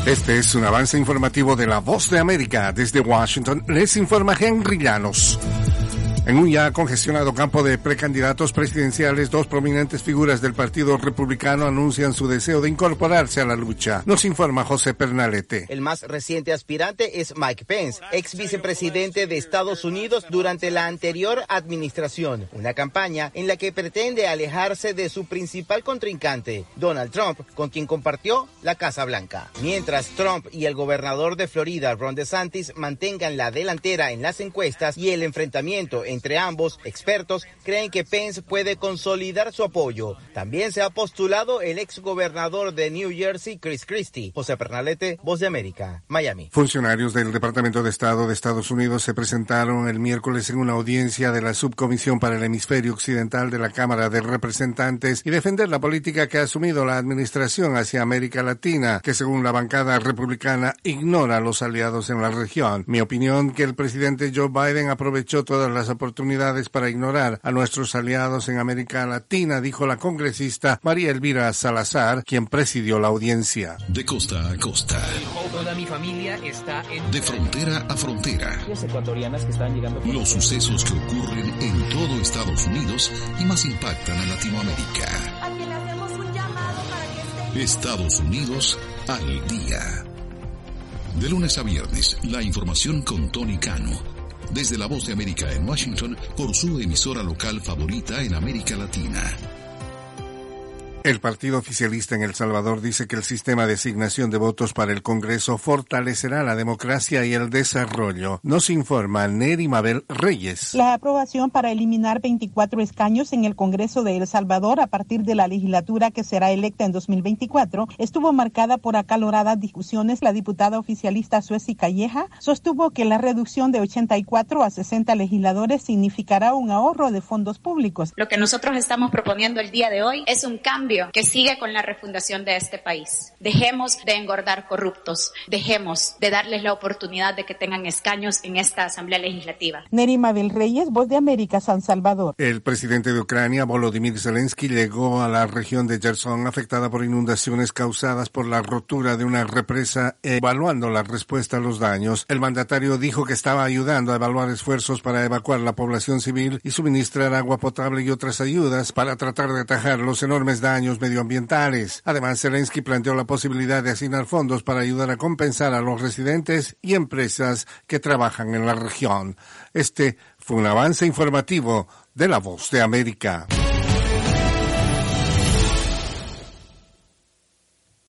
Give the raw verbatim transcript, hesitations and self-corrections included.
Este es un avance informativo de La Voz de América. Desde Washington les informa Henry Llanos. En un ya congestionado campo de precandidatos presidenciales, dos prominentes figuras del Partido Republicano anuncian su deseo de incorporarse a la lucha. Nos informa José Pernalete. El más reciente aspirante es Mike Pence, ex vicepresidente de Estados Unidos durante la anterior administración. Una campaña en la que pretende alejarse de su principal contrincante, Donald Trump, con quien compartió la Casa Blanca. Mientras Trump y el gobernador de Florida, Ron DeSantis, mantengan la delantera en las encuestas y el enfrentamiento en Entre ambos, expertos creen que Pence puede consolidar su apoyo. También se ha postulado el ex gobernador de New Jersey, Chris Christie. José Pernalete, Voz de América, Miami. Funcionarios del Departamento de Estado de Estados Unidos se presentaron el miércoles en una audiencia de la Subcomisión para el Hemisferio Occidental de la Cámara de Representantes y defender la política que ha asumido la administración hacia América Latina, que según la bancada republicana ignora a los aliados en la región. Mi opinión que el presidente Joe Biden aprovechó todas las oportunidades oportunidades para ignorar a nuestros aliados en América Latina, dijo la congresista María Elvira Salazar, quien presidió la audiencia. De costa a costa. Toda mi familia está en... De frontera a frontera. Los ecuatorianas que están llegando... Los sucesos que ocurren en todo Estados Unidos y más impactan a Latinoamérica. A quien le hacemos un llamado para que esté... Estados Unidos al día. De lunes a viernes, la información con Tony Cano. Desde La Voz de América en Washington, por su emisora local favorita en América Latina. El partido oficialista en El Salvador dice que el sistema de asignación de votos para el Congreso fortalecerá la democracia y el desarrollo. Nos informa Neri Mabel Reyes. La aprobación para eliminar veinticuatro escaños en el Congreso de El Salvador a partir de la legislatura que será electa en dos mil veinticuatro estuvo marcada por acaloradas discusiones. La diputada oficialista Sueci Calleja sostuvo que la reducción de ochenta y cuatro a sesenta legisladores significará un ahorro de fondos públicos. Lo que nosotros estamos proponiendo el día de hoy es un cambio que sigue con la refundación de este país. Dejemos de engordar corruptos, dejemos de darles la oportunidad de que tengan escaños en esta Asamblea Legislativa. Neri Mabel Reyes, Voz de América, San Salvador. El presidente de Ucrania, Volodymyr Zelensky, llegó a la región de Gerson afectada por inundaciones causadas por la rotura de una represa. Evaluando la respuesta a los daños, el mandatario dijo que estaba ayudando a evaluar esfuerzos para evacuar la población civil y suministrar agua potable y otras ayudas para tratar de atajar los enormes daños medioambientales. Además, Zelensky planteó la posibilidad de asignar fondos para ayudar a compensar a los residentes y empresas que trabajan en la región. Este fue un avance informativo de La Voz de América.